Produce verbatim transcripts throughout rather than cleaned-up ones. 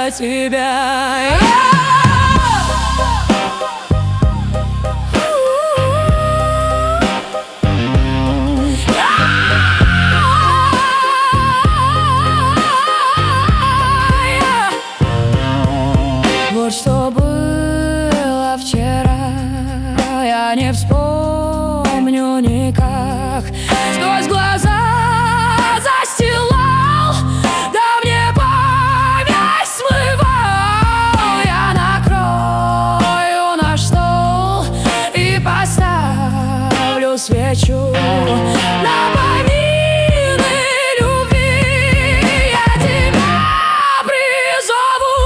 для тебя. Вот что было вчера, я не вспомню никак. Сквозь глаза застилал, да мне память смывал. Я накрою наш стол и поставлю свечу на помины любви. Я тебя призову,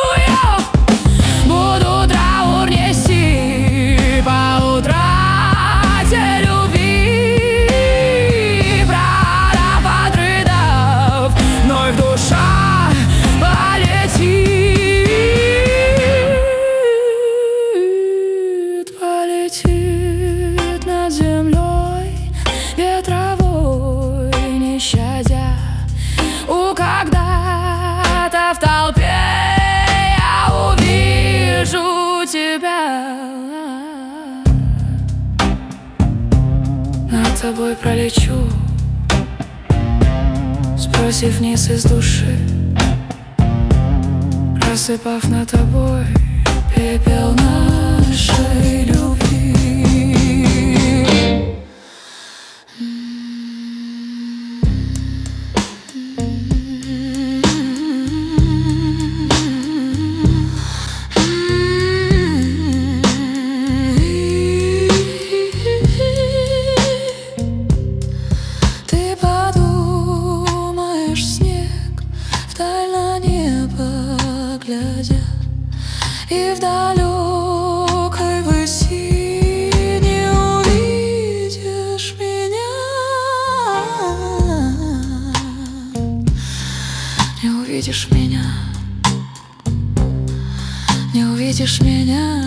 буду траур нести по утрате любви. Продав от рыдов, вновь душа полетит, полетит над землей ветровой, не щадя. У когда-то в толпе я увижу тебя. Над тобой пролечу, сбросив вниз из души, рассыпав над тобой пепел нашей любви. Ты подумаешь, снег вдаль на небо глядя, и в далекой выси не увидишь меня, не увидишь меня, не увидишь меня,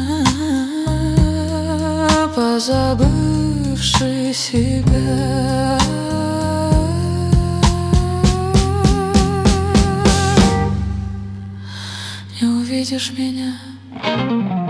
позабывший себя. Не увидишь меня.